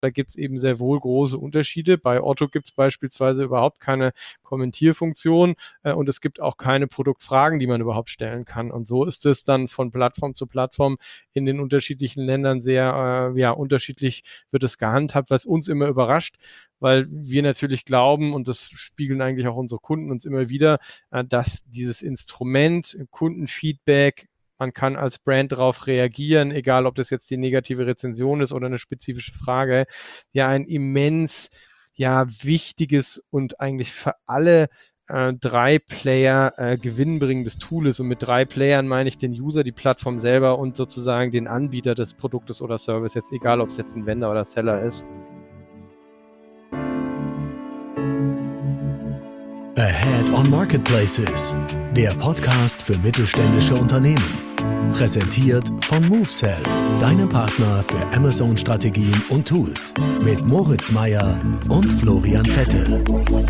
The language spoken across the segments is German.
Da gibt es eben sehr wohl große Unterschiede. Bei Otto gibt es beispielsweise überhaupt keine Kommentierfunktion und es gibt auch keine Produktfragen, die man überhaupt stellen kann. Und so ist es dann von Plattform zu Plattform in den unterschiedlichen Ländern sehr unterschiedlich wird es gehandhabt, was uns immer überrascht, weil wir natürlich glauben, und das spiegeln eigentlich auch unsere Kunden uns immer wieder, dass dieses Instrument Kundenfeedback, man kann als Brand darauf reagieren, egal ob das jetzt die negative Rezension ist oder eine spezifische Frage, ja ein immens wichtiges und eigentlich für alle drei Player gewinnbringendes Tool ist. Und mit drei Playern meine ich den User, die Plattform selber und sozusagen den Anbieter des Produktes oder Service, jetzt egal, ob es jetzt ein Vendor oder Seller ist. Ahead on Marketplaces, der Podcast für mittelständische Unternehmen. Präsentiert von MoveSell, deinem Partner für Amazon-Strategien und Tools. Mit Moritz Meyer und Florian Vettel.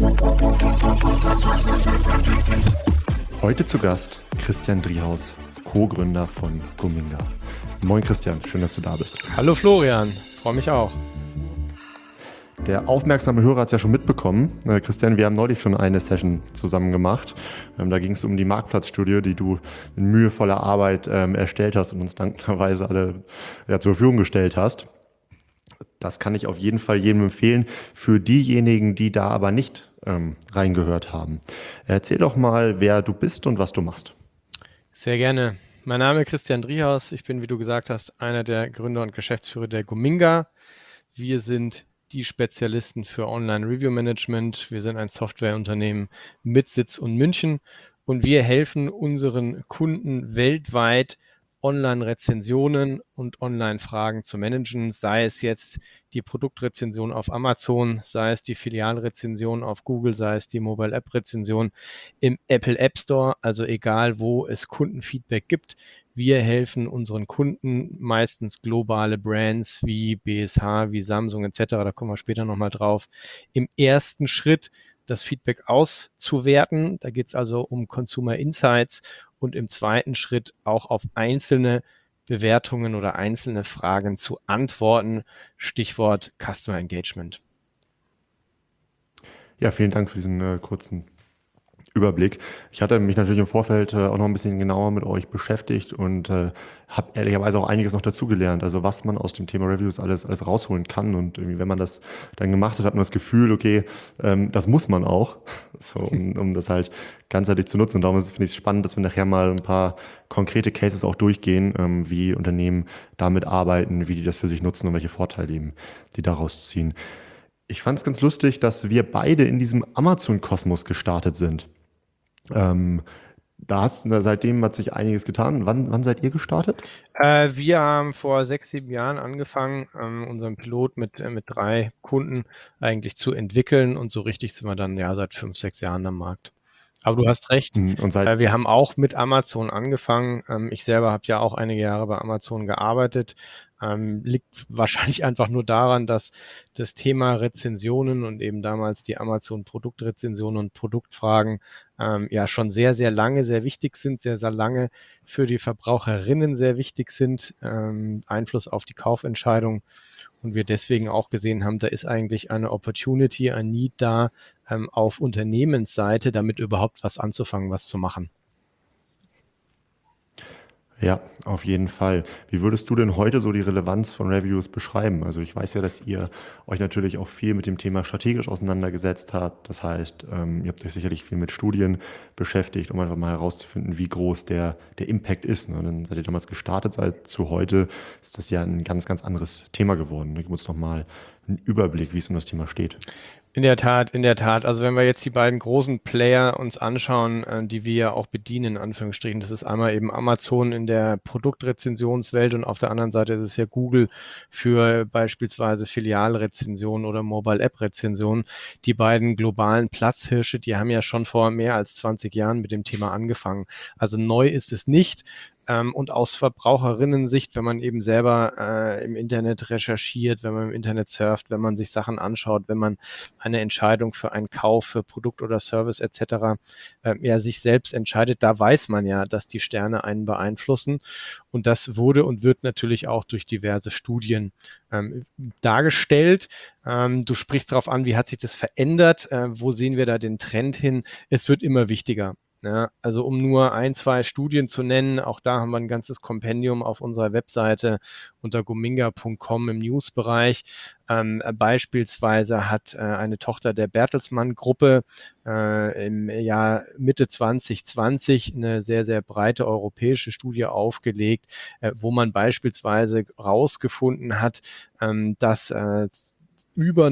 Heute zu Gast Christian Driehaus, Co-Gründer von Gominga. Moin Christian, schön, dass du da bist. Hallo Florian, freue mich auch. Der aufmerksame Hörer hat es ja schon mitbekommen. Christian, wir haben neulich schon eine Session zusammen gemacht. Da ging es um die Marktplatzstudie, die du in mühevoller Arbeit erstellt hast und uns dankbarerweise alle zur Verfügung gestellt hast. Das kann ich auf jeden Fall jedem empfehlen. Für diejenigen, die da aber nicht reingehört haben. Erzähl doch mal, wer du bist und was du machst. Sehr gerne. Mein Name ist Christian Driehaus. Ich bin, wie du gesagt hast, einer der Gründer und Geschäftsführer der Gominga. Wir sind die Spezialisten für Online-Review-Management. Wir sind ein Softwareunternehmen mit Sitz in München und wir helfen unseren Kunden weltweit, Online-Rezensionen und Online-Fragen zu managen, sei es jetzt die Produktrezension auf Amazon, sei es die Filialrezension auf Google, sei es die Mobile-App-Rezension im Apple App Store, also egal, wo es Kundenfeedback gibt. Wir helfen unseren Kunden, meistens globale Brands wie BSH, wie Samsung etc., da kommen wir später nochmal drauf, im ersten Schritt das Feedback auszuwerten. Da geht es also um Consumer Insights und im zweiten Schritt auch auf einzelne Bewertungen oder einzelne Fragen zu antworten. Stichwort Customer Engagement. Ja, vielen Dank für diesen kurzen Überblick. Ich hatte mich natürlich im Vorfeld auch noch ein bisschen genauer mit euch beschäftigt und habe ehrlicherweise auch einiges noch dazugelernt. Also was man aus dem Thema Reviews alles rausholen kann. Und irgendwie, wenn man das dann gemacht hat, hat man das Gefühl, okay, das muss man auch, so, um das halt ganzheitlich zu nutzen. Und darum finde ich es spannend, dass wir nachher mal ein paar konkrete Cases auch durchgehen, wie Unternehmen damit arbeiten, wie die das für sich nutzen und welche Vorteile eben die daraus ziehen. Ich fand es ganz lustig, dass wir beide in diesem Amazon-Kosmos gestartet sind. Seitdem hat sich einiges getan. Wann seid ihr gestartet? Wir haben vor 6, 7 Jahren angefangen, unseren Pilot mit 3 Kunden eigentlich zu entwickeln und so richtig sind wir dann seit 5, 6 Jahren am Markt. Aber du hast recht, Und wir haben auch mit Amazon angefangen. Ich selber habe ja auch einige Jahre bei Amazon gearbeitet. Liegt wahrscheinlich einfach nur daran, dass das Thema Rezensionen und eben damals die Amazon-Produktrezensionen und Produktfragen schon sehr, sehr lange sehr wichtig sind, sehr, sehr lange für die Verbraucherinnen sehr wichtig sind, Einfluss auf die Kaufentscheidung. Und wir deswegen auch gesehen haben, da ist eigentlich eine Opportunity, ein Need da, auf Unternehmensseite damit überhaupt was anzufangen, was zu machen. Ja, auf jeden Fall. Wie würdest du denn heute so die Relevanz von Reviews beschreiben? Also ich weiß ja, dass ihr euch natürlich auch viel mit dem Thema strategisch auseinandergesetzt habt. Das heißt, ihr habt euch sicherlich viel mit Studien beschäftigt, um einfach mal herauszufinden, wie groß der Impact ist. Und dann seid ihr damals gestartet, seit zu heute ist das ja ein ganz, ganz anderes Thema geworden. Gib uns noch mal einen Überblick, wie es um das Thema steht. In der Tat. Also wenn wir jetzt die beiden großen Player uns anschauen, die wir ja auch bedienen, in Anführungsstrichen, das ist einmal eben Amazon in der Produktrezensionswelt und auf der anderen Seite ist es ja Google für beispielsweise Filialrezensionen oder Mobile-App-Rezensionen. Die beiden globalen Platzhirsche, die haben ja schon vor mehr als 20 Jahren mit dem Thema angefangen. Also neu ist es nicht. Und aus Verbraucherinnen-Sicht, wenn man eben selber im Internet recherchiert, wenn man im Internet surft, wenn man sich Sachen anschaut, wenn man eine Entscheidung für einen Kauf, für Produkt oder Service etc. Ja, sich selbst entscheidet, da weiß man ja, dass die Sterne einen beeinflussen. Und das wurde und wird natürlich auch durch diverse Studien dargestellt. Du sprichst darauf an, wie hat sich das verändert? Wo sehen wir da den Trend hin? Es wird immer wichtiger. Ja, also um nur 1, 2 Studien zu nennen, auch da haben wir ein ganzes Kompendium auf unserer Webseite unter gominga.com im Newsbereich. Beispielsweise hat eine Tochter der Bertelsmann-Gruppe im Jahr Mitte 2020 eine sehr, sehr breite europäische Studie aufgelegt, wo man beispielsweise herausgefunden hat, dass über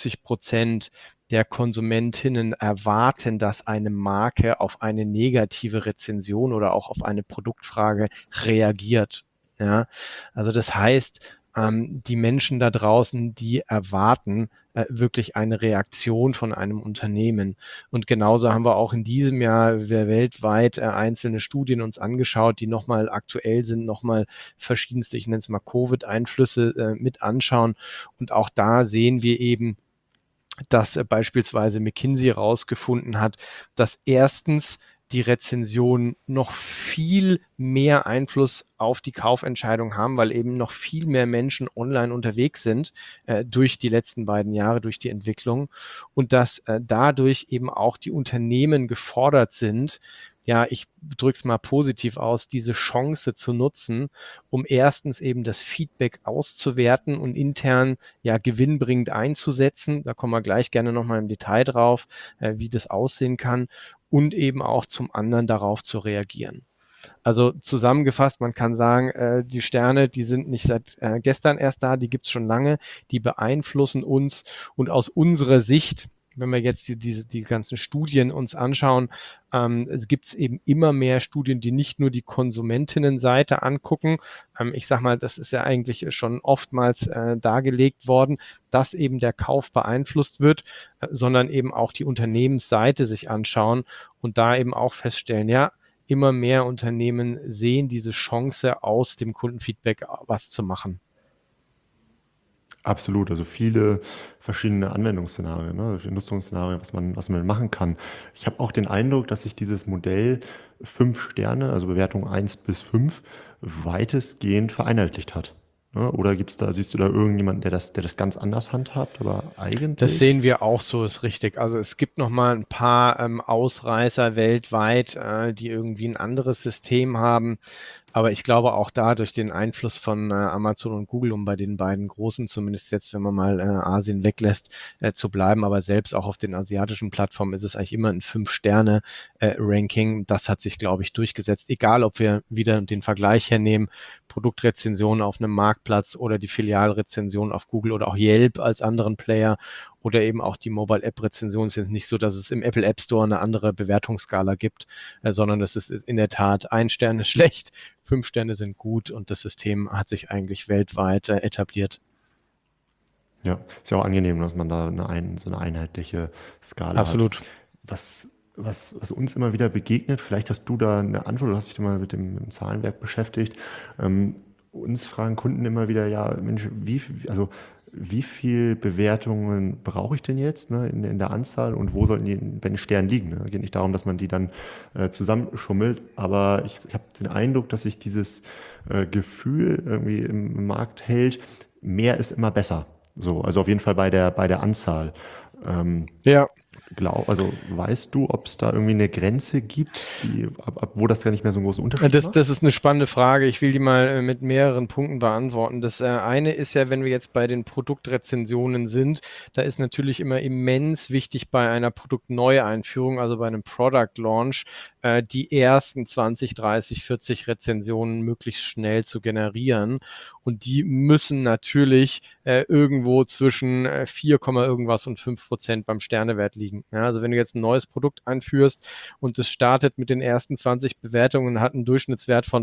90% der Konsumentinnen erwarten, dass eine Marke auf eine negative Rezension oder auch auf eine Produktfrage reagiert. Ja, also das heißt, die Menschen da draußen, die erwarten wirklich eine Reaktion von einem Unternehmen. Und genauso haben wir auch in diesem Jahr weltweit einzelne Studien uns angeschaut, die nochmal aktuell sind, nochmal verschiedenste, ich nenne es mal Covid-Einflüsse mit anschauen. Und auch da sehen wir eben, dass beispielsweise McKinsey herausgefunden hat, dass erstens die Rezensionen noch viel mehr Einfluss auf die Kaufentscheidung haben, weil eben noch viel mehr Menschen online unterwegs sind durch die letzten beiden Jahre, durch die Entwicklung und dass dadurch eben auch die Unternehmen gefordert sind, ja, ich drücke es mal positiv aus, diese Chance zu nutzen, um erstens eben das Feedback auszuwerten und intern ja gewinnbringend einzusetzen. Da kommen wir gleich gerne nochmal im Detail drauf, wie das aussehen kann und eben auch zum anderen darauf zu reagieren. Also zusammengefasst, man kann sagen, die Sterne, die sind nicht seit gestern erst da, die gibt es schon lange, die beeinflussen uns und aus unserer Sicht, wenn wir jetzt die ganzen Studien uns anschauen, es gibt eben immer mehr Studien, die nicht nur die Konsumentinnenseite angucken. Ich sage mal, das ist ja eigentlich schon oftmals dargelegt worden, dass eben der Kauf beeinflusst wird, sondern eben auch die Unternehmensseite sich anschauen und da eben auch feststellen, ja, immer mehr Unternehmen sehen diese Chance, aus dem Kundenfeedback was zu machen. Absolut, also viele verschiedene Anwendungsszenarien, ne, Nutzungsszenarien, was man machen kann. Ich habe auch den Eindruck, dass sich dieses Modell 5 Sterne, also Bewertung 1 bis 5, weitestgehend vereinheitlicht hat. Ne? Oder siehst du da irgendjemanden, der das ganz anders handhabt, aber Das eigentlich? sehen wir auch so, ist richtig. Also es gibt noch mal ein paar Ausreißer weltweit, die irgendwie ein anderes System haben. Aber ich glaube auch da durch den Einfluss von Amazon und Google, um bei den beiden Großen, zumindest jetzt, wenn man mal Asien weglässt, zu bleiben. Aber selbst auch auf den asiatischen Plattformen ist es eigentlich immer ein 5-Sterne-Ranking. Das hat sich, glaube ich, durchgesetzt. Egal, ob wir wieder den Vergleich hernehmen, Produktrezensionen auf einem Marktplatz oder die Filialrezension auf Google oder auch Yelp als anderen Player oder eben auch die Mobile-App-Rezension. Es ist jetzt nicht so, dass es im Apple App Store eine andere Bewertungsskala gibt, sondern es ist in der Tat 1 Stern ist schlecht, 5 Sterne sind gut und das System hat sich eigentlich weltweit etabliert. Ja, ist ja auch angenehm, dass man da so eine einheitliche Skala Absolut. hat. Was uns immer wieder begegnet, vielleicht hast du da eine Antwort, du hast dich da mal mit dem Zahlenwerk beschäftigt. Uns fragen Kunden immer wieder, ja, Mensch, wie viel Bewertungen brauche ich denn jetzt, ne, in der Anzahl und wo sollten die bei den Sternen liegen? Ne? Geht nicht darum, dass man die dann zusammenschummelt, aber ich habe den Eindruck, dass sich dieses Gefühl irgendwie im Markt hält, mehr ist immer besser. So, also auf jeden Fall bei der Anzahl. Ja. Also weißt du, ob es da irgendwie eine Grenze gibt, ab wo das gar nicht mehr so einen großen Unterschied macht? Das ist eine spannende Frage. Ich will die mal mit mehreren Punkten beantworten. Das eine ist ja, wenn wir jetzt bei den Produktrezensionen sind, da ist natürlich immer immens wichtig bei einer Produktneueinführung, also bei einem Product Launch, die ersten 20, 30, 40 Rezensionen möglichst schnell zu generieren. Und die müssen natürlich irgendwo zwischen 4, irgendwas und 5% beim Sternewert liegen. Ja, also wenn du jetzt ein neues Produkt einführst und es startet mit den ersten 20 Bewertungen und hat einen Durchschnittswert von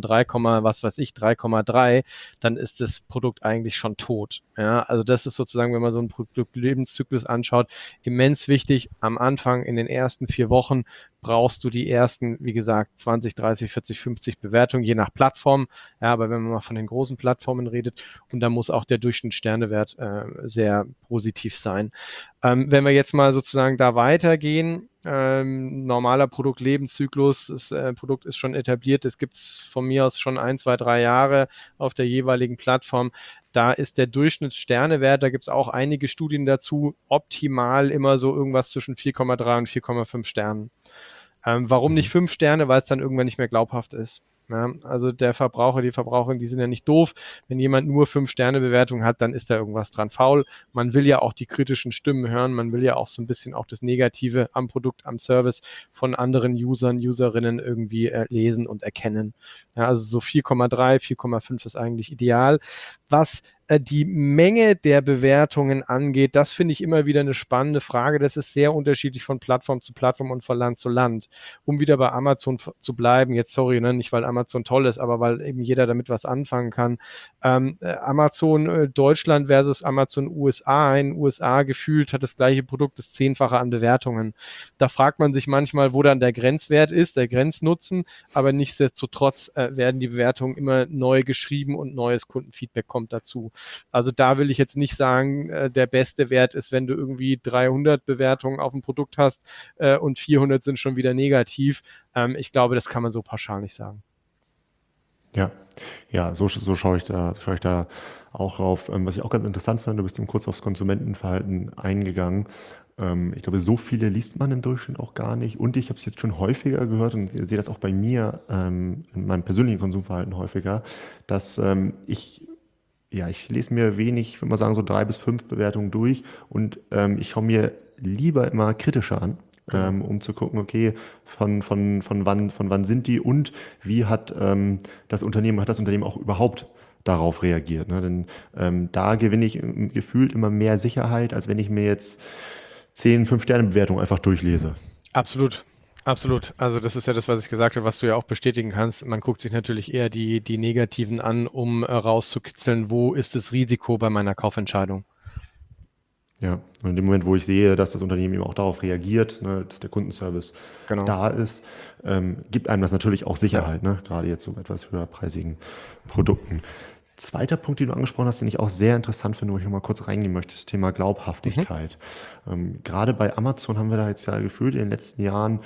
3,3, dann ist das Produkt eigentlich schon tot. Ja, also das ist sozusagen, wenn man so einen Produktlebenszyklus anschaut, immens wichtig am Anfang in den ersten 4 Wochen brauchst du die ersten, wie gesagt, 20, 30, 40, 50 Bewertungen, je nach Plattform. Ja, aber wenn man mal von den großen Plattformen redet, und da muss auch der Durchschnittssternewert sehr positiv sein. Wenn wir jetzt mal sozusagen da weitergehen, normaler Produktlebenszyklus, das Produkt ist schon etabliert, das gibt es von mir aus schon 1, 2, 3 Jahre auf der jeweiligen Plattform. Da ist der Durchschnittssternewert, da gibt es auch einige Studien dazu, optimal immer so irgendwas zwischen 4,3 und 4,5 Sternen. Warum nicht 5 Sterne? Weil es dann irgendwann nicht mehr glaubhaft ist. Ja, also der Verbraucher, die Verbraucherin, die sind ja nicht doof. Wenn jemand nur 5-Sterne-Bewertung hat, dann ist da irgendwas dran faul. Man will ja auch die kritischen Stimmen hören, man will ja auch so ein bisschen auch das Negative am Produkt, am Service von anderen Usern, Userinnen irgendwie lesen und erkennen. Ja, also so 4,3, 4,5 ist eigentlich ideal. Was die Menge der Bewertungen angeht, das finde ich immer wieder eine spannende Frage. Das ist sehr unterschiedlich von Plattform zu Plattform und von Land zu Land. Um wieder bei Amazon zu bleiben, jetzt sorry, ne, nicht weil Amazon toll ist, aber weil eben jeder damit was anfangen kann. Amazon Deutschland versus Amazon USA. In den USA gefühlt hat das gleiche Produkt das 10-fache an Bewertungen. Da fragt man sich manchmal, wo dann der Grenzwert ist, der Grenznutzen, aber nichtsdestotrotz werden die Bewertungen immer neu geschrieben und neues Kundenfeedback kommt dazu. Also da will ich jetzt nicht sagen, der beste Wert ist, wenn du irgendwie 300 Bewertungen auf ein Produkt hast und 400 sind schon wieder negativ. Ich glaube, das kann man so pauschal nicht sagen. Ja, so schaue ich da auch drauf. Was ich auch ganz interessant fand, du bist eben kurz aufs Konsumentenverhalten eingegangen. Ich glaube, so viele liest man im Durchschnitt auch gar nicht. Und ich habe es jetzt schon häufiger gehört und sehe das auch bei mir in meinem persönlichen Konsumverhalten häufiger, dass ich lese mir wenig, ich würde mal sagen, so 3 bis 5 Bewertungen durch und ich schaue mir lieber immer kritischer an, um zu gucken, okay, von wann sind die und wie hat das Unternehmen auch überhaupt darauf reagiert. Ne? Denn da gewinne ich gefühlt immer mehr Sicherheit, als wenn ich mir jetzt 10 5-Sterne-Bewertungen einfach durchlese. Absolut. Absolut. Also das ist ja das, was ich gesagt habe, was du ja auch bestätigen kannst. Man guckt sich natürlich eher die Negativen an, um rauszukitzeln, wo ist das Risiko bei meiner Kaufentscheidung. Ja, und in dem Moment, wo ich sehe, dass das Unternehmen eben auch darauf reagiert, ne, dass der Kundenservice da ist, gibt einem das natürlich auch Sicherheit, ne, gerade jetzt so bei etwas höherpreisigen Produkten. Zweiter Punkt, den du angesprochen hast, den ich auch sehr interessant finde, wo ich nochmal kurz reingehen möchte, das Thema Glaubhaftigkeit. Gerade bei Amazon haben wir da jetzt ja gefühlt in den letzten Jahren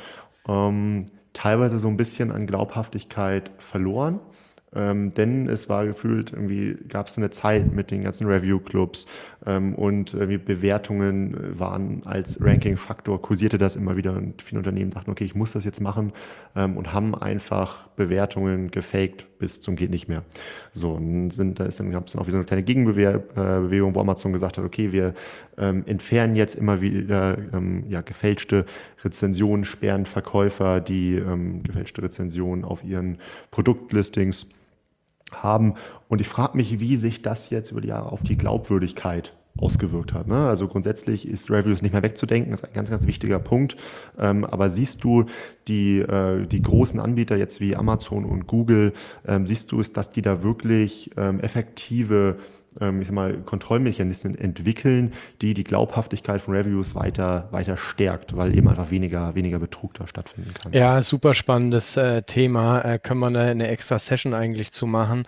teilweise so ein bisschen an Glaubhaftigkeit verloren. Denn es war gefühlt, irgendwie gab es eine Zeit mit den ganzen Review-Clubs und Bewertungen waren als Ranking-Faktor, kursierte das immer wieder und viele Unternehmen dachten, okay, ich muss das jetzt machen und haben einfach Bewertungen gefaked bis zum geht nicht mehr. So, und gab es dann auch wieder so eine kleine Gegenbewegung, wo Amazon gesagt hat, okay, wir entfernen jetzt immer wieder gefälschte Rezensionen, sperren Verkäufer, die gefälschte Rezensionen auf ihren Produktlistings haben. Und ich frage mich, wie sich das jetzt über die Jahre auf die Glaubwürdigkeit ausgewirkt hat. Ne? Also grundsätzlich ist Reviews nicht mehr wegzudenken, das ist ein ganz, ganz wichtiger Punkt. Aber siehst du die großen Anbieter jetzt wie Amazon und Google, siehst du es, dass die da wirklich effektive Kontrollmechanismen entwickeln, die Glaubhaftigkeit von Reviews weiter stärkt, weil eben einfach weniger Betrug da stattfinden kann. Ja, super spannendes Thema. Können wir eine extra Session eigentlich zu machen.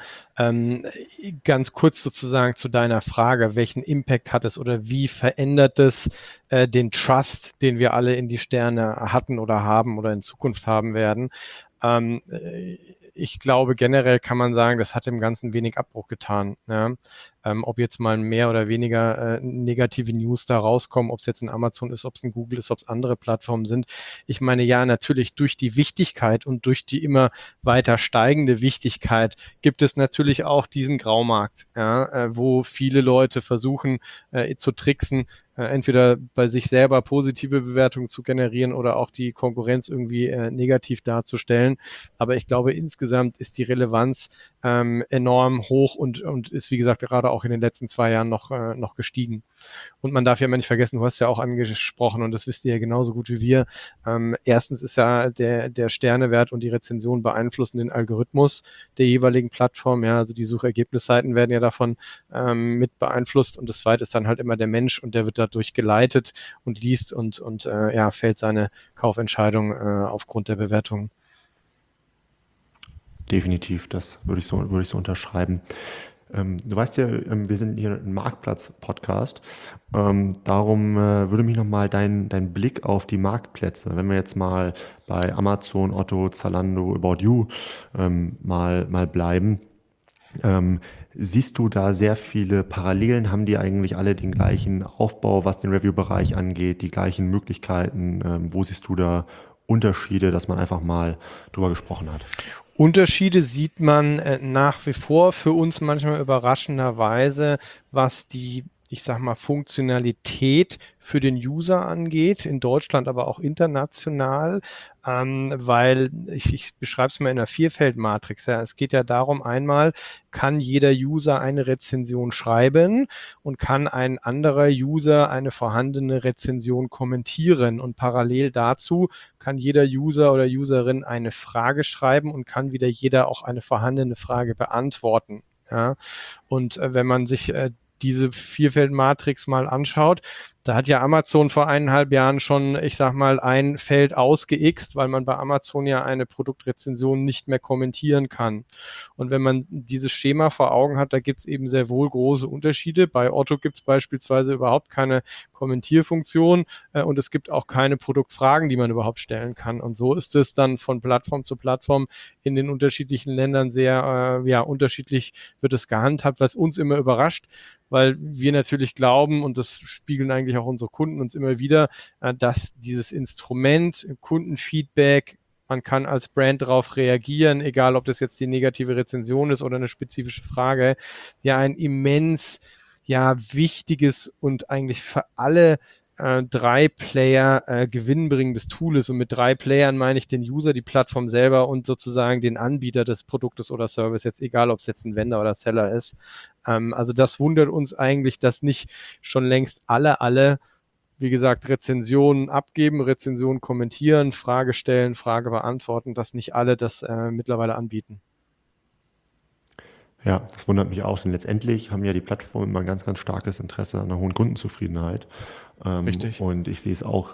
Ganz kurz sozusagen zu deiner Frage, welchen Impact hat es oder wie verändert es den Trust, den wir alle in die Sterne hatten oder haben oder in Zukunft haben werden? Ich glaube, generell kann man sagen, das hat dem Ganzen wenig Abbruch getan. Ja? Ob jetzt mal mehr oder weniger negative News da rauskommen, ob es jetzt ein Amazon ist, ob es ein Google ist, ob es andere Plattformen sind. Ich meine, ja, natürlich durch die Wichtigkeit und durch die immer weiter steigende Wichtigkeit gibt es natürlich auch diesen Graumarkt, ja, wo viele Leute versuchen zu tricksen, entweder bei sich selber positive Bewertungen zu generieren oder auch die Konkurrenz irgendwie negativ darzustellen. Aber ich glaube, insgesamt ist die Relevanz enorm hoch und ist, wie gesagt, gerade aber auch in den letzten 2 Jahren noch gestiegen. Und man darf ja immer nicht vergessen, du hast ja auch angesprochen und das wisst ihr ja genauso gut wie wir. Erstens ist ja der Sternewert und die Rezension beeinflussen den Algorithmus der jeweiligen Plattform. Ja, also die Suchergebnisseiten werden ja davon mit beeinflusst. Und das Zweite ist dann halt immer der Mensch und der wird dadurch geleitet und liest und fällt seine Kaufentscheidung aufgrund der Bewertung. Definitiv, das würde ich so unterschreiben. Du weißt ja, wir sind hier ein Marktplatz-Podcast. Darum würde mich nochmal dein Blick auf die Marktplätze, wenn wir jetzt mal bei Amazon, Otto, Zalando, About You mal bleiben. Siehst du da sehr viele Parallelen? Haben die eigentlich alle den gleichen Aufbau, was den Review-Bereich angeht, die gleichen Möglichkeiten? Wo siehst du da Unterschiede, dass man einfach mal drüber gesprochen hat? Unterschiede sieht man nach wie vor, für uns manchmal überraschenderweise, was die, ich sag mal, Funktionalität für den User angeht, in Deutschland, aber auch international, weil ich beschreibe es mal in einer Vierfeldmatrix. Ja. Es geht ja darum, einmal kann jeder User eine Rezension schreiben und kann ein anderer User eine vorhandene Rezension kommentieren. Und parallel dazu kann jeder User oder Userin eine Frage schreiben und kann wieder jeder auch eine vorhandene Frage beantworten. Ja. Und wenn man sich diese Vierfeldmatrix mal anschaut, da hat ja Amazon vor 1,5 Jahren schon, ich sag mal, ein Feld ausgeixt, weil man bei Amazon ja eine Produktrezension nicht mehr kommentieren kann. Und wenn man dieses Schema vor Augen hat, da gibt es eben sehr wohl große Unterschiede. Bei Otto gibt es beispielsweise überhaupt keine Kommentierfunktion und es gibt auch keine Produktfragen, die man überhaupt stellen kann. Und so ist es dann von Plattform zu Plattform in den unterschiedlichen Ländern sehr unterschiedlich wird es gehandhabt, was uns immer überrascht, weil wir natürlich glauben, und das spiegeln eigentlich auch unsere Kunden uns immer wieder, dass dieses Instrument Kundenfeedback, man kann als Brand darauf reagieren, egal ob das jetzt die negative Rezension ist oder eine spezifische Frage, ja ein immens wichtiges und eigentlich für alle 3 Player gewinnbringendes Tool ist. Und mit 3 Playern meine ich den User, die Plattform selber und sozusagen den Anbieter des Produktes oder Service, jetzt egal, ob es jetzt ein Vendor oder Seller ist. Also das wundert uns eigentlich, dass nicht schon längst alle, wie gesagt, Rezensionen abgeben, Rezensionen kommentieren, Frage stellen, Frage beantworten, dass nicht alle das mittlerweile anbieten. Ja, das wundert mich auch, denn letztendlich haben ja die Plattformen immer ein ganz, ganz starkes Interesse an einer hohen Kundenzufriedenheit. Richtig. Und ich sehe es auch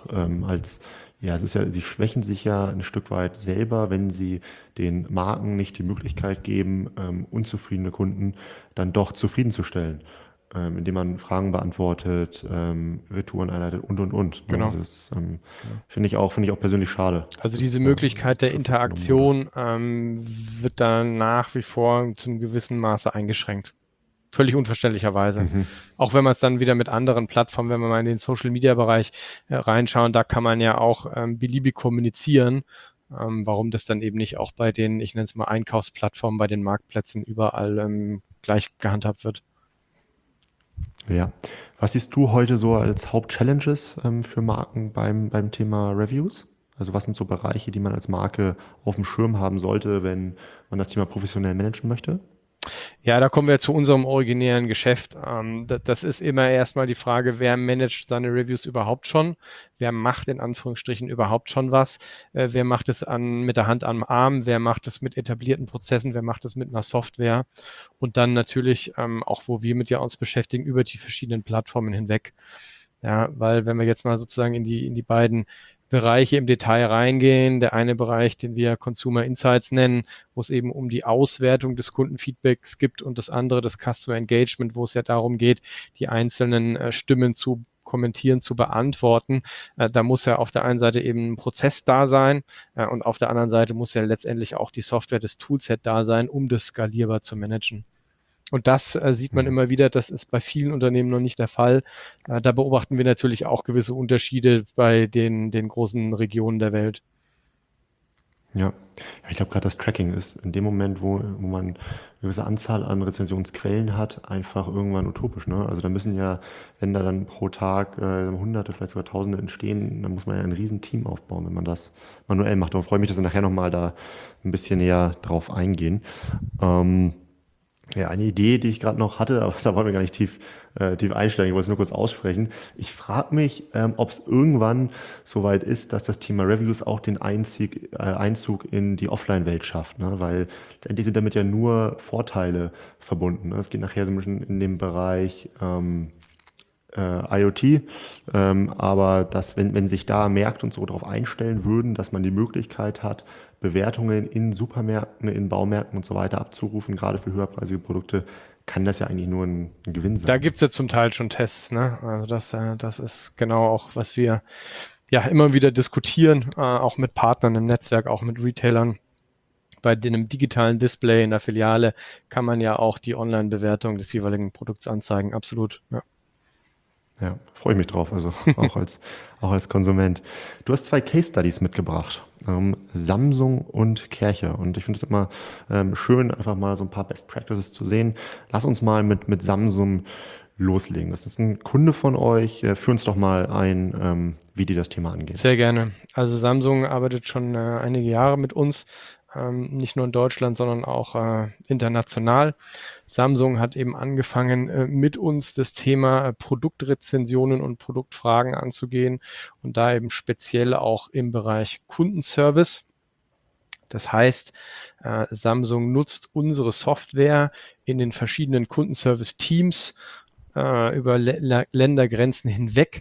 sie schwächen sich ja ein Stück weit selber, wenn sie den Marken nicht die Möglichkeit geben, unzufriedene Kunden dann doch zufriedenzustellen, indem man Fragen beantwortet, Retouren einleitet und. Genau. Das finde ich auch persönlich schade. Also diese Möglichkeit der Interaktion wird dann nach wie vor zum gewissen Maße eingeschränkt. Völlig unverständlicherweise. Auch wenn man es dann wieder mit anderen Plattformen, wenn wir mal in den Social-Media-Bereich reinschauen, da kann man ja auch beliebig kommunizieren, warum das dann eben nicht auch bei den, ich nenne es mal Einkaufsplattformen, bei den Marktplätzen überall gleich gehandhabt wird. Ja. Was siehst du heute so als Hauptchallenges für Marken beim Thema Reviews? Also was sind so Bereiche, die man als Marke auf dem Schirm haben sollte, wenn man das Thema professionell managen möchte? Ja, da kommen wir zu unserem originären Geschäft. Das ist immer erstmal die Frage, wer managt seine Reviews überhaupt schon? Wer macht in Anführungsstrichen überhaupt schon was? Wer macht es mit der Hand am Arm? Wer macht es mit etablierten Prozessen? Wer macht es mit einer Software? Und dann natürlich auch, wo wir mit uns beschäftigen, über die verschiedenen Plattformen hinweg. Ja, weil wenn wir jetzt mal sozusagen in die beiden Bereiche im Detail reingehen. Der eine Bereich, den wir Consumer Insights nennen, wo es eben um die Auswertung des Kundenfeedbacks gibt und das andere, das Customer Engagement, wo es ja darum geht, die einzelnen Stimmen zu kommentieren, zu beantworten. Da muss ja auf der einen Seite eben ein Prozess da sein und auf der anderen Seite muss ja letztendlich auch die Software, das Toolset da sein, um das skalierbar zu managen. Und das sieht man immer wieder, das ist bei vielen Unternehmen noch nicht der Fall. Da beobachten wir natürlich auch gewisse Unterschiede bei den großen Regionen der Welt. Ja, ich glaube gerade das Tracking ist in dem Moment, wo man eine gewisse Anzahl an Rezensionsquellen hat, einfach irgendwann utopisch. Ne? Also da müssen ja, wenn da dann pro Tag Hunderte, vielleicht sogar Tausende entstehen, dann muss man ja ein riesen Team aufbauen, wenn man das manuell macht. Und ich freue mich, dass wir nachher nochmal da ein bisschen näher drauf eingehen. Ja, eine Idee, die ich gerade noch hatte, aber da wollen wir gar nicht tief einsteigen, ich wollte es nur kurz aussprechen. Ich frage mich, ob es irgendwann soweit ist, dass das Thema Reviews auch den Einzug in die Offline-Welt schafft, ne? Weil letztendlich sind damit ja nur Vorteile verbunden. Ne? Es geht nachher so ein bisschen in den Bereich IoT, aber dass, wenn sich da Märkte und so darauf einstellen würden, dass man die Möglichkeit hat, Bewertungen in Supermärkten, in Baumärkten und so weiter abzurufen, gerade für höherpreisige Produkte, kann das ja eigentlich nur ein Gewinn Da sein. gibt es ja zum Teil schon Tests, ne? Also das ist genau auch, was wir ja immer wieder diskutieren, auch mit Partnern im Netzwerk, auch mit Retailern. Bei einem digitalen Display in der Filiale kann man ja auch die Online-Bewertung des jeweiligen Produkts anzeigen. Absolut. Ja. Ja, freue ich mich drauf, also auch als Konsument. Du hast 2 Case Studies mitgebracht, Samsung und Kärcher. Und ich finde es immer schön, einfach mal so ein paar Best Practices zu sehen. Lass uns mal mit Samsung loslegen. Das ist ein Kunde von euch. Führ uns doch mal ein, wie die das Thema angehen. Sehr gerne. Also Samsung arbeitet schon einige Jahre mit uns, nicht nur in Deutschland, sondern auch international. Samsung hat eben angefangen, mit uns das Thema Produktrezensionen und Produktfragen anzugehen und da eben speziell auch im Bereich Kundenservice. Das heißt, Samsung nutzt unsere Software in den verschiedenen Kundenservice-Teams über Ländergrenzen hinweg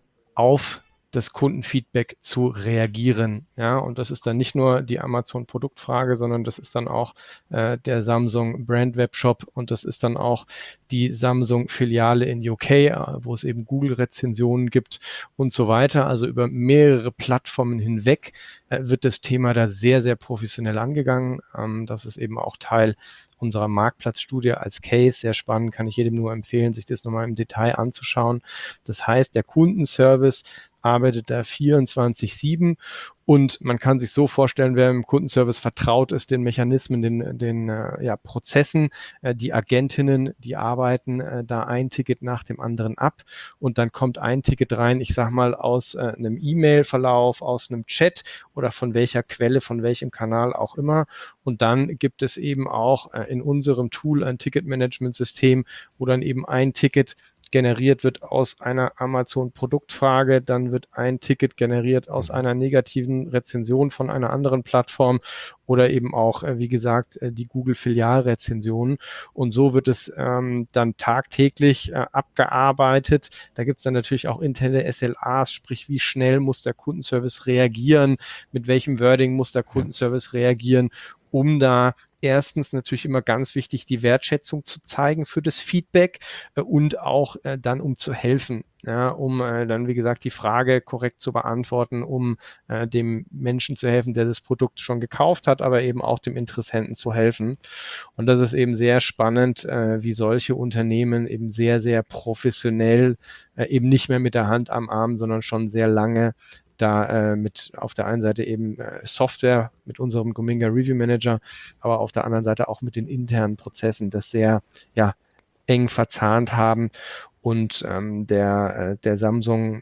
auf das Kundenfeedback zu reagieren. Ja, und das ist dann nicht nur die Amazon-Produktfrage, sondern das ist dann auch der Samsung Brand Webshop und das ist dann auch die Samsung-Filiale in UK, wo es eben Google-Rezensionen gibt und so weiter. Also über mehrere Plattformen hinweg wird das Thema da sehr, sehr professionell angegangen. Das ist eben auch Teil unserer Marktplatzstudie als Case. Sehr spannend, kann ich jedem nur empfehlen, sich das nochmal im Detail anzuschauen. Das heißt, der Kundenservice arbeitet da 24/7 und man kann sich so vorstellen, wer im Kundenservice vertraut ist, den Mechanismen, den Prozessen, die Agentinnen, die arbeiten da ein Ticket nach dem anderen ab und dann kommt ein Ticket rein, ich sag mal aus einem E-Mail-Verlauf, aus einem Chat oder von welcher Quelle, von welchem Kanal auch immer und dann gibt es eben auch in unserem Tool ein Ticketmanagement-System, wo dann eben ein Ticket generiert wird aus einer Amazon-Produktfrage, dann wird ein Ticket generiert aus einer negativen Rezension von einer anderen Plattform oder eben auch, wie gesagt, die Google-Filialrezensionen. Und so wird es dann tagtäglich abgearbeitet. Da gibt es dann natürlich auch interne SLAs, sprich, wie schnell muss der Kundenservice reagieren, mit welchem Wording muss der Ja. Kundenservice reagieren, um da erstens natürlich immer ganz wichtig, die Wertschätzung zu zeigen für das Feedback und auch dann, um zu helfen, ja, um dann, wie gesagt, die Frage korrekt zu beantworten, um dem Menschen zu helfen, der das Produkt schon gekauft hat, aber eben auch dem Interessenten zu helfen. Und das ist eben sehr spannend, wie solche Unternehmen eben sehr, sehr professionell eben nicht mehr mit der Hand am Arm, sondern schon sehr lange da mit auf der einen Seite eben Software mit unserem Gominga Review Manager, aber auf der anderen Seite auch mit den internen Prozessen das sehr eng verzahnt haben. Und der Samsung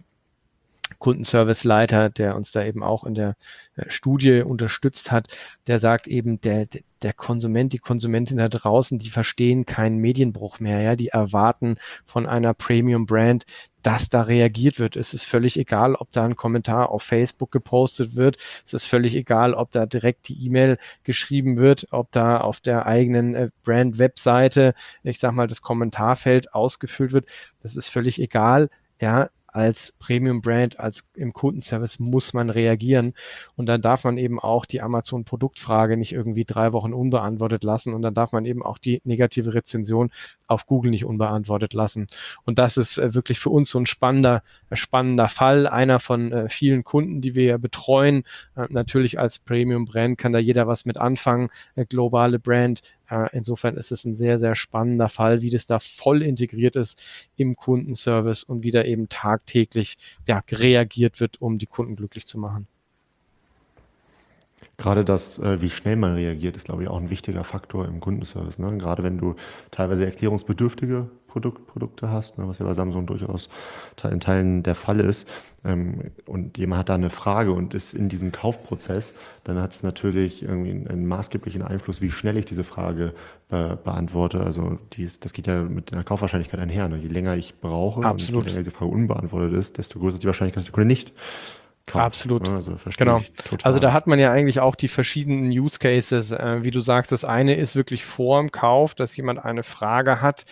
Kundenservice-Leiter, der uns da eben auch in der Studie unterstützt hat, der sagt eben, der Konsument, die Konsumentin da draußen, die verstehen keinen Medienbruch mehr. Ja, die erwarten von einer Premium-Brand, dass da reagiert wird. Es ist völlig egal, ob da ein Kommentar auf Facebook gepostet wird. Es ist völlig egal, ob da direkt die E-Mail geschrieben wird, ob da auf der eigenen Brand-Webseite, ich sag mal, das Kommentarfeld ausgefüllt wird. Das ist völlig egal. Ja, als Premium-Brand, als im Kundenservice muss man reagieren. Und dann darf man eben auch die Amazon-Produktfrage nicht irgendwie 3 Wochen unbeantwortet lassen. Und dann darf man eben auch die negative Rezension auf Google nicht unbeantwortet lassen. Und das ist wirklich für uns so ein spannender Fall. Einer von vielen Kunden, die wir ja betreuen. Natürlich als Premium-Brand kann da jeder was mit anfangen. Globale Brand. Insofern ist es ein sehr, sehr spannender Fall, wie das da voll integriert ist im Kundenservice und wie da eben tagtäglich reagiert wird, um die Kunden glücklich zu machen. Gerade das, wie schnell man reagiert, ist, glaube ich, auch ein wichtiger Faktor im Kundenservice. Ne? Gerade wenn du teilweise erklärungsbedürftige Produkte hast, ne, was ja bei Samsung durchaus in Teilen der Fall ist, und jemand hat da eine Frage und ist in diesem Kaufprozess, dann hat es natürlich irgendwie einen maßgeblichen Einfluss, wie schnell ich diese Frage beantworte. Also das geht ja mit der Kaufwahrscheinlichkeit einher. Ne? Je länger ich brauche und je länger Absolut. diese Frage unbeantwortet ist, desto größer ist die Wahrscheinlichkeit, dass der Kunde nicht kauft. Ne? Absolut. Also verstehe Genau. ich Also da total. hat man ja eigentlich auch die verschiedenen Use Cases. Wie du sagst, das eine ist wirklich vor dem Kauf, dass jemand eine Frage hat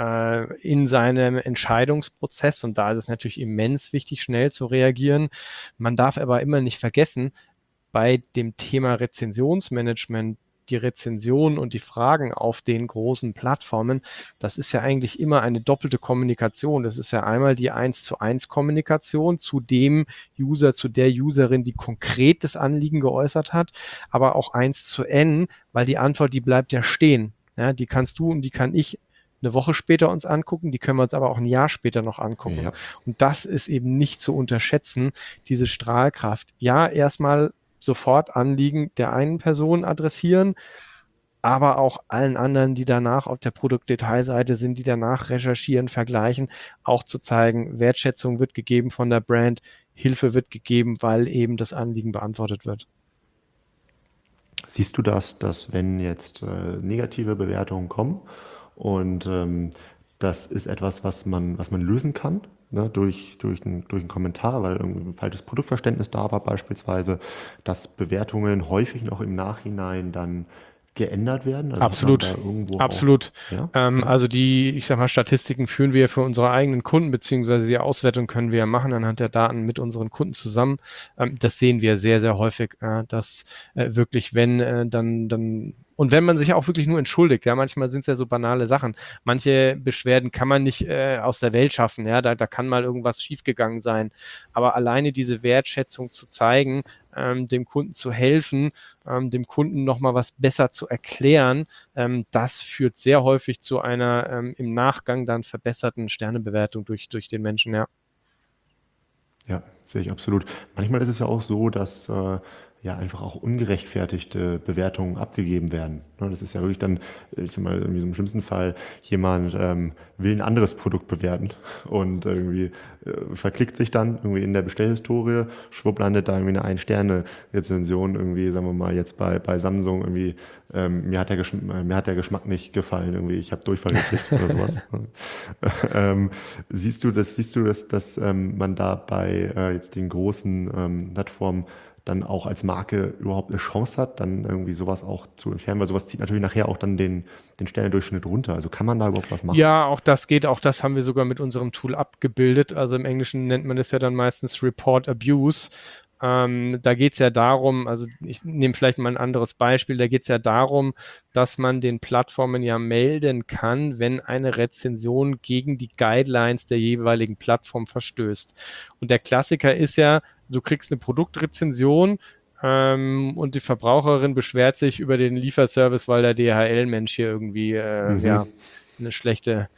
in seinem Entscheidungsprozess. Und da ist es natürlich immens wichtig, schnell zu reagieren. Man darf aber immer nicht vergessen, bei dem Thema Rezensionsmanagement, die Rezensionen und die Fragen auf den großen Plattformen, das ist ja eigentlich immer eine doppelte Kommunikation. Das ist ja einmal die 1:1 Kommunikation zu dem User, zu der Userin, die konkret das Anliegen geäußert hat, aber auch 1:N, weil die Antwort, die bleibt ja stehen. Ja, die kannst du und die kann ich eine Woche später uns angucken, die können wir uns aber auch ein Jahr später noch angucken. Ja. Und das ist eben nicht zu unterschätzen, diese Strahlkraft. Ja, erstmal sofort Anliegen der einen Person adressieren, aber auch allen anderen, die danach auf der Produktdetailseite sind, die danach recherchieren, vergleichen, auch zu zeigen, Wertschätzung wird gegeben von der Brand, Hilfe wird gegeben, weil eben das Anliegen beantwortet wird. Siehst du das, dass wenn jetzt negative Bewertungen kommen und das ist etwas, was man lösen kann, ne, durch einen Kommentar, weil irgendwie ein falsches Produktverständnis da war beispielsweise, dass Bewertungen häufig noch im Nachhinein dann geändert werden? Also hat man da Absolut, irgendwo auch, absolut. ja, okay. Also die, ich sag mal, Statistiken führen wir für unsere eigenen Kunden, beziehungsweise die Auswertung können wir ja machen anhand der Daten mit unseren Kunden zusammen. Das sehen wir sehr, sehr häufig, dass wirklich, wenn dann und wenn man sich auch wirklich nur entschuldigt, ja, manchmal sind es ja so banale Sachen. Manche Beschwerden kann man nicht aus der Welt schaffen, ja, da kann mal irgendwas schiefgegangen sein. Aber alleine diese Wertschätzung zu zeigen, dem Kunden zu helfen, dem Kunden nochmal was besser zu erklären, das führt sehr häufig zu einer im Nachgang dann verbesserten Sternebewertung durch den Menschen, ja. Ja, sehe ich absolut. Manchmal ist es ja auch so, dass ja einfach auch ungerechtfertigte Bewertungen abgegeben werden. Ne, das ist ja wirklich dann, ich sag mal, irgendwie so im schlimmsten Fall, jemand will ein anderes Produkt bewerten und irgendwie verklickt sich dann irgendwie in der Bestellhistorie, schwupp landet da irgendwie eine Ein-Sterne-Rezension, irgendwie, sagen wir mal, jetzt bei Samsung irgendwie, mir hat der Geschmack nicht gefallen, irgendwie, ich habe Durchfall gekriegt oder sowas. Siehst du das, dass man da bei jetzt den großen Plattformen dann auch als Marke überhaupt eine Chance hat, dann irgendwie sowas auch zu entfernen, weil sowas zieht natürlich nachher auch dann den Sternedurchschnitt runter. Also kann man da überhaupt was machen? Ja, auch das geht, auch das haben wir sogar mit unserem Tool abgebildet. Also im Englischen nennt man es ja dann meistens Report Abuse. Da geht es ja darum, also ich nehme vielleicht mal ein anderes Beispiel, da geht es ja darum, dass man den Plattformen ja melden kann, wenn eine Rezension gegen die Guidelines der jeweiligen Plattform verstößt. Und der Klassiker ist ja, du kriegst eine Produktrezension und die Verbraucherin beschwert sich über den Lieferservice, weil der DHL-Mensch hier irgendwie ja, eine schlechte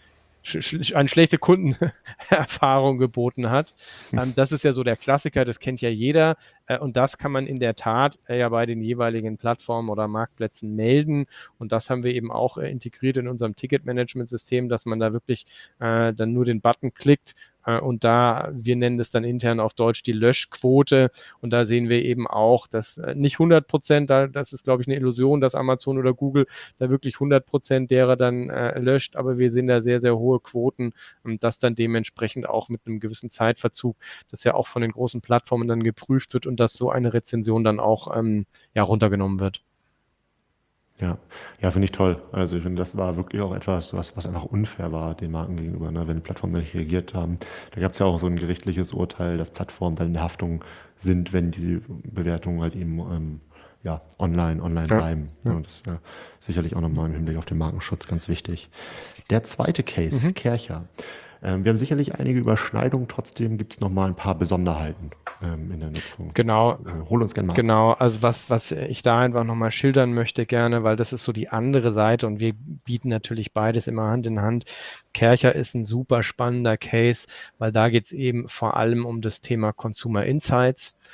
Kundenerfahrung geboten hat. Das ist ja so der Klassiker, das kennt ja jeder. Und das kann man in der Tat ja bei den jeweiligen Plattformen oder Marktplätzen melden. Und das haben wir eben auch integriert in unserem Ticketmanagement-System, dass man da wirklich dann nur den Button klickt und da, wir nennen das dann intern auf Deutsch die Löschquote. Und da sehen wir eben auch, dass nicht 100%, das ist, glaube ich, eine Illusion, dass Amazon oder Google da wirklich 100% derer dann löscht. Aber wir sehen da sehr, sehr hohe Quoten und das dann dementsprechend auch mit einem gewissen Zeitverzug, das ja auch von den großen Plattformen dann geprüft wird und dass so eine Rezension dann auch ja, runtergenommen wird. Ja, ja, finde ich toll. Also ich finde, das war wirklich auch etwas, was einfach unfair war den Marken gegenüber, ne? Wenn die Plattformen da nicht reagiert haben. Da gab es ja auch so ein gerichtliches Urteil, dass Plattformen dann in der Haftung sind, wenn diese Bewertungen halt eben ja, online Ja, bleiben. Ja, ja. und das ist sicherlich auch nochmal im Hinblick auf den Markenschutz ganz wichtig. Der zweite Case, Mhm. Kärcher. Wir haben sicherlich einige Überschneidungen, trotzdem gibt es nochmal ein paar Besonderheiten in der Nutzung. Genau, Hol uns gerne mal ab. genau. Also was ich da einfach nochmal schildern möchte gerne, weil das ist so die andere Seite und wir bieten natürlich beides immer Hand in Hand. Kärcher ist ein super spannender Case, weil da geht es eben vor allem um das Thema Consumer Insights.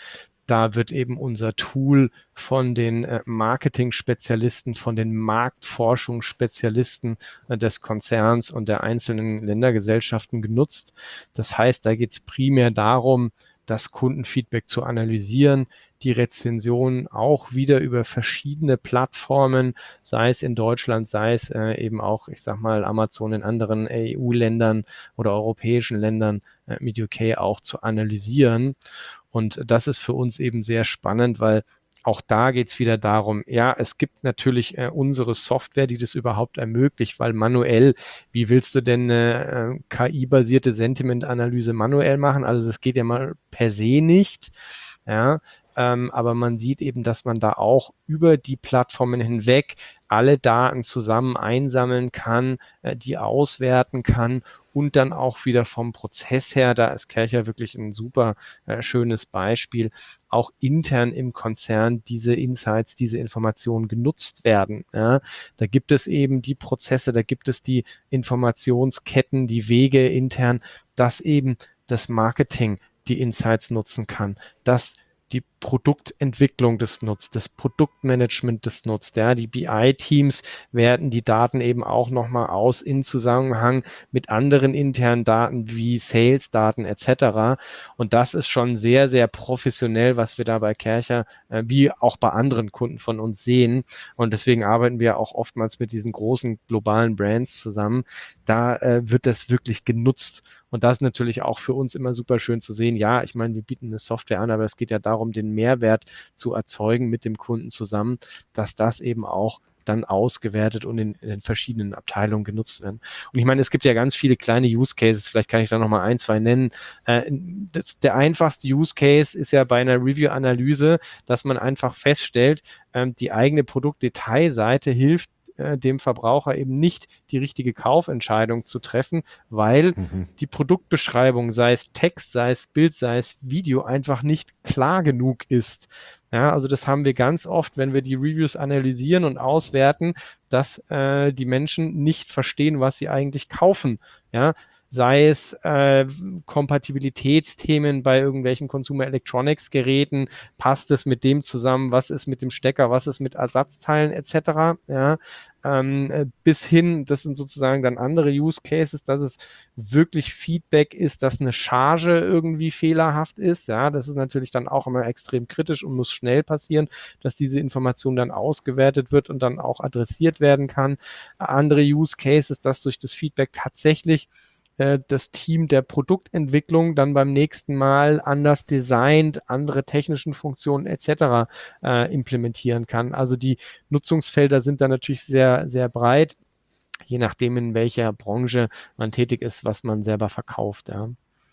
Da wird eben unser Tool von den Marketing-Spezialisten, von den Marktforschungsspezialisten des Konzerns und der einzelnen Ländergesellschaften genutzt. Das heißt, da geht es primär darum, das Kundenfeedback zu analysieren, die Rezensionen auch wieder über verschiedene Plattformen, sei es in Deutschland, sei es eben auch, ich sag mal, Amazon in anderen EU-Ländern oder europäischen Ländern mit UK auch zu analysieren. Und das ist für uns eben sehr spannend, weil auch da geht es wieder darum, ja, es gibt natürlich unsere Software, die das überhaupt ermöglicht, weil manuell, wie willst du denn eine KI-basierte Sentiment-Analyse manuell machen? Also das geht ja mal per se nicht, ja, aber man sieht eben, dass man da auch über die Plattformen hinweg alle Daten zusammen einsammeln kann, die auswerten kann und dann auch wieder vom Prozess her, da ist Kercher wirklich ein super schönes Beispiel, auch intern im Konzern diese Insights, diese Informationen genutzt werden. Ja. Da gibt es eben die Prozesse, da gibt es die Informationsketten, die Wege intern, dass eben das Marketing die Insights nutzen kann, dass die Produktentwicklung das nutzt, das Produktmanagement das nutzt. Ja, die BI-Teams werten die Daten eben auch nochmal aus in Zusammenhang mit anderen internen Daten wie Sales-Daten etc. Und das ist schon sehr, sehr professionell, was wir da bei Kercher wie auch bei anderen Kunden von uns sehen. Und deswegen arbeiten wir auch oftmals mit diesen großen globalen Brands zusammen. Da wird das wirklich genutzt. Und das ist natürlich auch für uns immer super schön zu sehen. Ja, ich meine, wir bieten eine Software an, aber es geht ja darum, den Mehrwert zu erzeugen mit dem Kunden zusammen, dass das eben auch dann ausgewertet und in den verschiedenen Abteilungen genutzt werden. Und ich meine, es gibt ja ganz viele kleine Use Cases, vielleicht kann ich da nochmal ein, zwei nennen. Der einfachste Use Case ist ja bei einer Review-Analyse, dass man einfach feststellt, die eigene Produktdetailseite hilft dem Verbraucher eben nicht die richtige Kaufentscheidung zu treffen, weil die Produktbeschreibung, sei es Text, sei es Bild, sei es Video, einfach nicht klar genug ist. Ja, also das haben wir ganz oft, wenn wir die Reviews analysieren und auswerten, dass die Menschen nicht verstehen, was sie eigentlich kaufen. Ja, sei es Kompatibilitätsthemen bei irgendwelchen Consumer Electronics Geräten, passt es mit dem zusammen, was ist mit dem Stecker, was ist mit Ersatzteilen etc. Ja, bis hin, das sind sozusagen dann andere Use Cases, dass es wirklich Feedback ist, dass eine Charge irgendwie fehlerhaft ist. Ja, das ist natürlich dann auch immer extrem kritisch und muss schnell passieren, dass diese Information dann ausgewertet wird und dann auch adressiert werden kann. Andere Use Cases, dass durch das Feedback tatsächlich das Team der Produktentwicklung dann beim nächsten Mal anders designt, andere technischen Funktionen etc. Implementieren kann. Also die Nutzungsfelder sind da natürlich sehr, sehr breit, je nachdem, in welcher Branche man tätig ist, was man selber verkauft. Ja.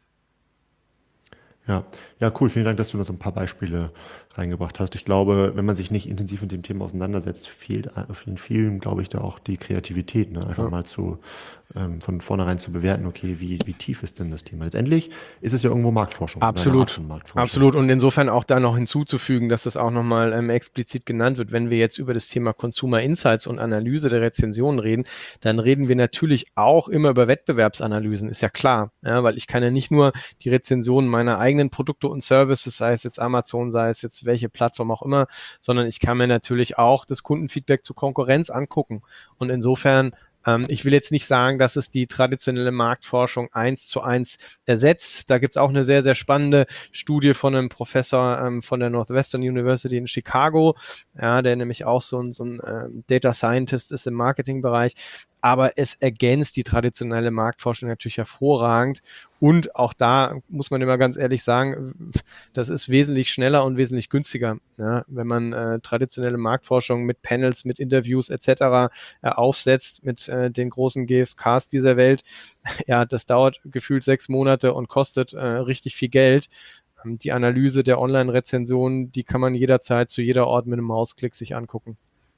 Ja, ja, cool. Vielen Dank, dass du noch so ein paar Beispiele reingebracht hast. Ich glaube, wenn man sich nicht intensiv mit dem Thema auseinandersetzt, fehlt vielen, glaube ich, da auch die Kreativität, ne? Einfach mal von vornherein zu bewerten, okay, wie tief ist denn das Thema? Letztendlich ist es ja irgendwo Marktforschung. Absolut, absolut. Und insofern auch da noch hinzuzufügen, dass das auch nochmal explizit genannt wird, wenn wir jetzt über das Thema Consumer Insights und Analyse der Rezensionen reden, dann reden wir natürlich auch immer über Wettbewerbsanalysen, ist ja klar, ja, weil ich kann ja nicht nur die Rezensionen meiner eigenen Produkte und Services, sei es jetzt Amazon, sei es jetzt welche Plattform auch immer, sondern ich kann mir natürlich auch das Kundenfeedback zur Konkurrenz angucken. Und insofern ich will jetzt nicht sagen, dass es die traditionelle Marktforschung 1:1 ersetzt. Da gibt es auch eine sehr, sehr spannende Studie von einem Professor von der Northwestern University in Chicago, ja, der nämlich auch so ein Data Scientist ist im Marketingbereich. Aber es ergänzt die traditionelle Marktforschung natürlich hervorragend. Und auch da muss man immer ganz ehrlich sagen, das ist wesentlich schneller und wesentlich günstiger, ja, wenn man traditionelle Marktforschung mit Panels, mit Interviews etc. Aufsetzt, mit den großen GfKs dieser Welt. Ja, das dauert gefühlt 6 Monate und kostet richtig viel Geld. Die Analyse der Online-Rezensionen, die kann man jederzeit zu jeder Ort mit einem Mausklick sich angucken.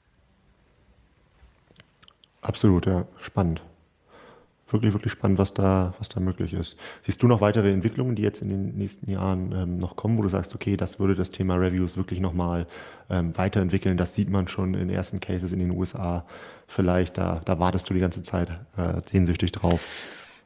Absolut, ja, spannend. Wirklich, wirklich spannend, was da möglich ist. Siehst du noch weitere Entwicklungen, die jetzt in den nächsten Jahren noch kommen, wo du sagst, okay, das würde das Thema Reviews wirklich nochmal weiterentwickeln? Das sieht man schon in ersten Cases in den USA vielleicht. Da wartest du die ganze Zeit sehnsüchtig drauf.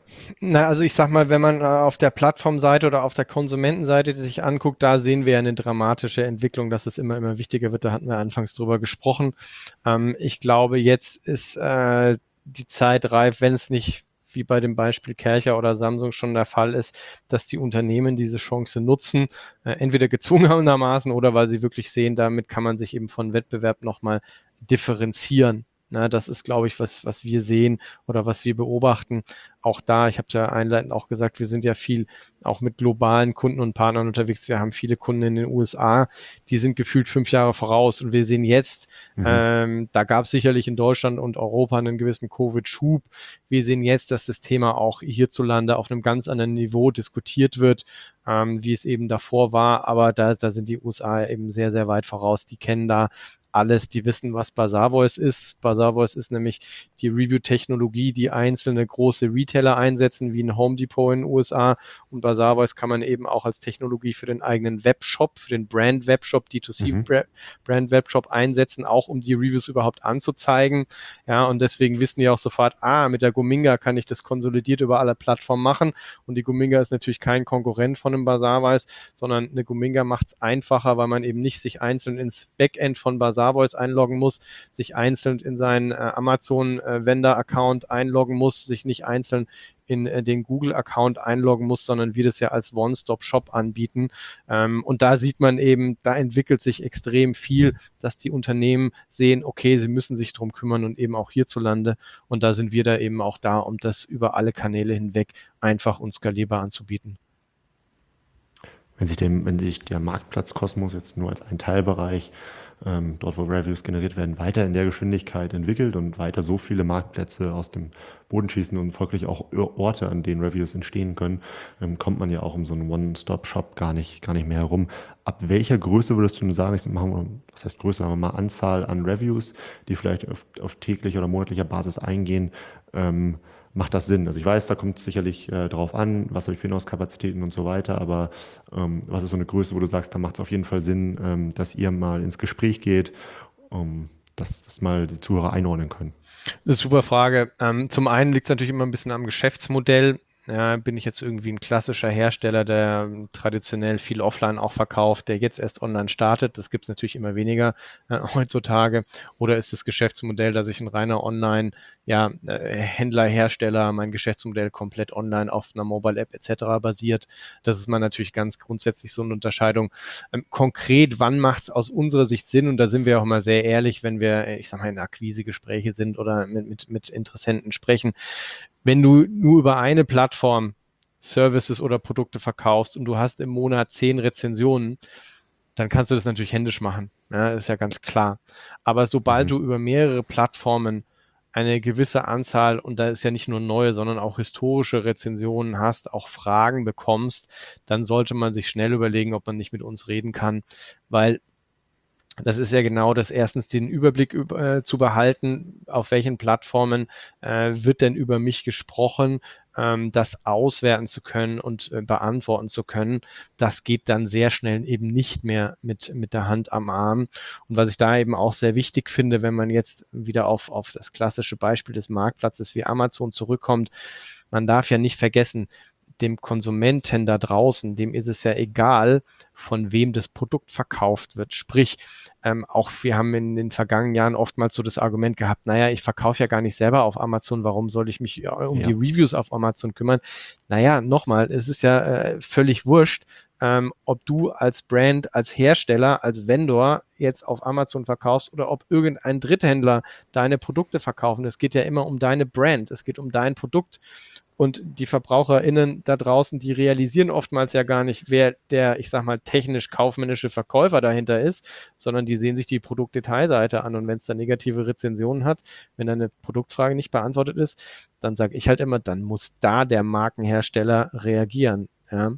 Na, also ich sag mal, wenn man auf der Plattformseite oder auf der Konsumentenseite sich anguckt, da sehen wir eine dramatische Entwicklung, dass es immer wichtiger wird. Da hatten wir anfangs drüber gesprochen. Ich glaube, jetzt ist die Zeit reif, wenn es nicht wie bei dem Beispiel Kärcher oder Samsung schon der Fall ist, dass die Unternehmen diese Chance nutzen, entweder gezwungenermaßen oder weil sie wirklich sehen, damit kann man sich eben von Wettbewerb nochmal differenzieren. Na, das ist, glaube ich, was wir sehen oder was wir beobachten. Auch da, ich habe ja einleitend auch gesagt, wir sind ja viel auch mit globalen Kunden und Partnern unterwegs. Wir haben viele Kunden in den USA, die sind gefühlt 5 Jahre voraus. Und wir sehen jetzt, da gab es sicherlich in Deutschland und Europa einen gewissen Covid-Schub. Wir sehen jetzt, dass das Thema auch hierzulande auf einem ganz anderen Niveau diskutiert wird, wie es eben davor war. Aber da sind die USA eben sehr, sehr weit voraus. Die kennen da alles, die wissen, was Bazaar-Voice ist. Bazaar-Voice ist nämlich die Review-Technologie, die einzelne große Retailer einsetzen, wie ein Home Depot in den USA. Und Bazaar-Voice kann man eben auch als Technologie für den eigenen Webshop, für den Brand-Webshop, D2C-Brand-Webshop einsetzen, auch um die Reviews überhaupt anzuzeigen. Ja, und deswegen wissen die auch sofort, mit der Gominga kann ich das konsolidiert über alle Plattformen machen. Und die Gominga ist natürlich kein Konkurrent von einem Bazaar-Voice, sondern eine Gominga macht es einfacher, weil man eben nicht sich einzeln ins Backend von Bazaar-Voice einloggen muss, sich einzeln in seinen Amazon-Vendor-Account einloggen muss, sich nicht einzeln in den Google-Account einloggen muss, sondern wir das ja als One-Stop-Shop anbieten. Und da sieht man eben, da entwickelt sich extrem viel, dass die Unternehmen sehen, okay, sie müssen sich drum kümmern und eben auch hierzulande. Und da sind wir da eben auch da, um das über alle Kanäle hinweg einfach und skalierbar anzubieten. Wenn sich der Marktplatzkosmos jetzt nur als ein Teilbereich, dort wo Reviews generiert werden, weiter in der Geschwindigkeit entwickelt und weiter so viele Marktplätze aus dem Boden schießen und folglich auch Orte, an denen Reviews entstehen können, kommt man ja auch um so einen One-Stop-Shop gar nicht mehr herum. Ab welcher Größe würdest du denn sagen, was heißt Größe, sagen wir mal Anzahl an Reviews, die vielleicht auf täglicher oder monatlicher Basis eingehen, macht das Sinn? Also ich weiß, da kommt es sicherlich drauf an, was habe ich für Inhouse-Kapazitäten und so weiter, aber was ist so eine Größe, wo du sagst, da macht es auf jeden Fall Sinn, dass ihr mal ins Gespräch geht, dass mal die Zuhörer einordnen können? Das ist eine super Frage. Zum einen liegt es natürlich immer ein bisschen am Geschäftsmodell. Ja, bin ich jetzt irgendwie ein klassischer Hersteller, der traditionell viel offline auch verkauft, der jetzt erst online startet? Das gibt es natürlich immer weniger heutzutage. Oder ist das Geschäftsmodell, dass ich ein reiner Händler, Hersteller, mein Geschäftsmodell komplett online auf einer Mobile-App etc. basiert? Das ist mal natürlich ganz grundsätzlich so eine Unterscheidung. Konkret, wann macht es aus unserer Sicht Sinn? Und da sind wir auch immer sehr ehrlich, wenn wir, ich sag mal, in Akquisegespräche sind oder mit Interessenten sprechen. Wenn du nur über eine Plattform Services oder Produkte verkaufst und du hast im Monat 10 Rezensionen, dann kannst du das natürlich händisch machen. Ja, ist ja ganz klar. Aber sobald du über mehrere Plattformen eine gewisse Anzahl, und da ist ja nicht nur neue, sondern auch historische Rezensionen hast, auch Fragen bekommst, dann sollte man sich schnell überlegen, ob man nicht mit uns reden kann, weil das ist ja genau das, erstens den Überblick zu behalten, auf welchen Plattformen wird denn über mich gesprochen, das auswerten zu können und beantworten zu können. Das geht dann sehr schnell eben nicht mehr mit der Hand am Arm. Und was ich da eben auch sehr wichtig finde, wenn man jetzt wieder auf das klassische Beispiel des Marktplatzes wie Amazon zurückkommt, man darf ja nicht vergessen, dem Konsumenten da draußen, dem ist es ja egal, von wem das Produkt verkauft wird. Sprich, auch wir haben in den vergangenen Jahren oftmals so das Argument gehabt, naja, ich verkaufe ja gar nicht selber auf Amazon, warum soll ich mich die Reviews auf Amazon kümmern? Naja, nochmal, es ist ja völlig wurscht, ob du als Brand, als Hersteller, als Vendor jetzt auf Amazon verkaufst oder ob irgendein Dritthändler deine Produkte verkaufen. Es geht ja immer um deine Brand, es geht um dein Produkt. Und die VerbraucherInnen da draußen, die realisieren oftmals ja gar nicht, wer der, ich sag mal, technisch-kaufmännische Verkäufer dahinter ist, sondern die sehen sich die Produktdetailseite an. Und wenn es da negative Rezensionen hat, wenn da eine Produktfrage nicht beantwortet ist, dann sage ich halt immer, dann muss da der Markenhersteller reagieren. Ja?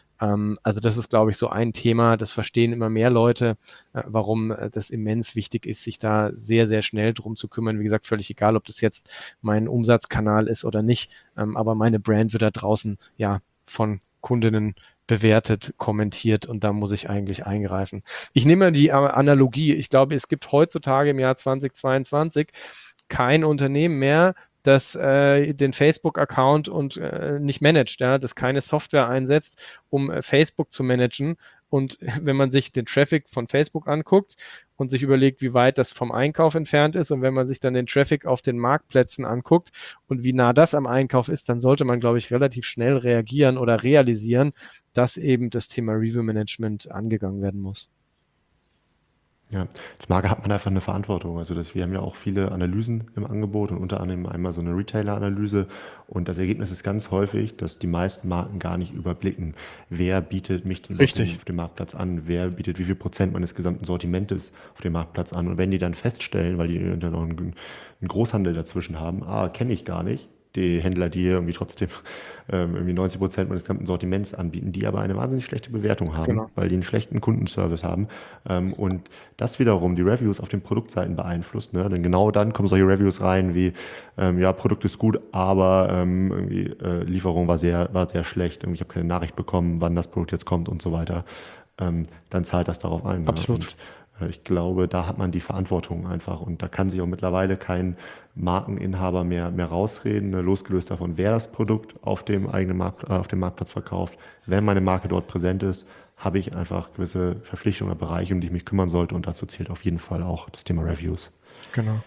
Also das ist, glaube ich, so ein Thema, das verstehen immer mehr Leute, warum das immens wichtig ist, sich da sehr, sehr schnell drum zu kümmern. Wie gesagt, völlig egal, ob das jetzt mein Umsatzkanal ist oder nicht, aber meine Brand wird da draußen ja von Kundinnen bewertet, kommentiert und da muss ich eigentlich eingreifen. Ich nehme die Analogie, ich glaube, es gibt heutzutage im Jahr 2022 kein Unternehmen mehr, das den Facebook-Account und nicht managt, ja, das keine Software einsetzt, um Facebook zu managen. Und wenn man sich den Traffic von Facebook anguckt und sich überlegt, wie weit das vom Einkauf entfernt ist und wenn man sich dann den Traffic auf den Marktplätzen anguckt und wie nah das am Einkauf ist, dann sollte man, glaube ich, relativ schnell reagieren oder realisieren, dass eben das Thema Review-Management angegangen werden muss. Ja, als Marke hat man einfach eine Verantwortung. Also wir haben ja auch viele Analysen im Angebot und unter anderem einmal so eine Retailer-Analyse. Und das Ergebnis ist ganz häufig, dass die meisten Marken gar nicht überblicken, wer bietet mich denn auf dem Marktplatz an, wer bietet wie viel Prozent meines gesamten Sortimentes auf dem Marktplatz an. Und wenn die dann feststellen, weil die dann noch einen Großhandel dazwischen haben, kenne ich gar nicht, die Händler, die hier irgendwie trotzdem irgendwie 90% meines gesamten Sortiments anbieten, die aber eine wahnsinnig schlechte Bewertung haben, weil die einen schlechten Kundenservice haben. Und das wiederum die Reviews auf den Produktseiten beeinflusst. Ne? Denn genau dann kommen solche Reviews rein wie, Produkt ist gut, aber Lieferung war sehr schlecht. Ich habe keine Nachricht bekommen, wann das Produkt jetzt kommt und so weiter. Dann zahlt das darauf ein. Absolut. Ne? Und ich glaube, da hat man die Verantwortung einfach und da kann sich auch mittlerweile kein Markeninhaber mehr rausreden, losgelöst davon, wer das Produkt auf dem eigenen auf dem Marktplatz verkauft. Wenn meine Marke dort präsent ist, habe ich einfach gewisse Verpflichtungen oder Bereiche, um die ich mich kümmern sollte und dazu zählt auf jeden Fall auch das Thema Reviews. Genau.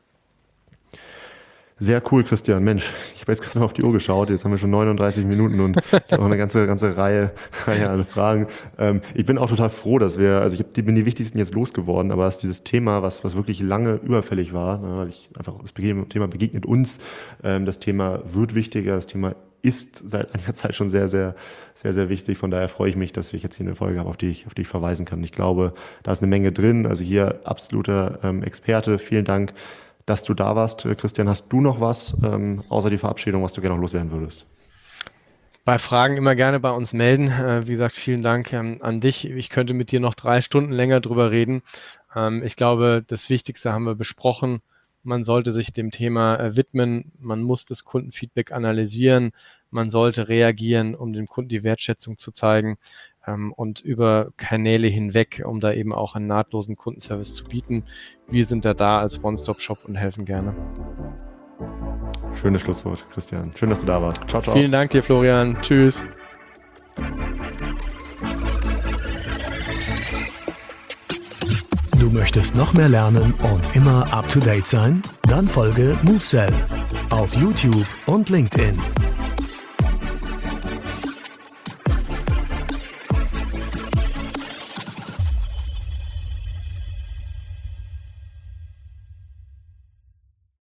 Sehr cool, Christian. Mensch, ich habe jetzt gerade auf die Uhr geschaut. Jetzt haben wir schon 39 Minuten und noch eine ganze Reihe an Fragen. Ich bin auch total froh, dass bin die wichtigsten jetzt losgeworden, aber dass dieses Thema, was wirklich lange überfällig war, weil das Thema begegnet uns, das Thema wird wichtiger, das Thema ist seit einiger Zeit schon sehr, sehr, sehr, sehr wichtig. Von daher freue ich mich, dass ich jetzt hier eine Folge habe, auf die ich verweisen kann. Ich glaube, da ist eine Menge drin. Also hier absoluter Experte. Vielen Dank, dass du da warst. Christian, hast du noch was, außer die Verabschiedung, was du gerne noch loswerden würdest? Bei Fragen immer gerne bei uns melden. Wie gesagt, vielen Dank an dich. Ich könnte mit dir noch 3 Stunden länger drüber reden. Ich glaube, das Wichtigste haben wir besprochen. Man sollte sich dem Thema widmen. Man muss das Kundenfeedback analysieren. Man sollte reagieren, um dem Kunden die Wertschätzung zu zeigen. Und über Kanäle hinweg, um da eben auch einen nahtlosen Kundenservice zu bieten. Wir sind da als One-Stop-Shop und helfen gerne. Schönes Schlusswort, Christian. Schön, dass du da warst. Ciao, ciao. Vielen Dank dir, Florian. Tschüss. Du möchtest noch mehr lernen und immer up-to-date sein? Dann folge MoveSell auf YouTube und LinkedIn.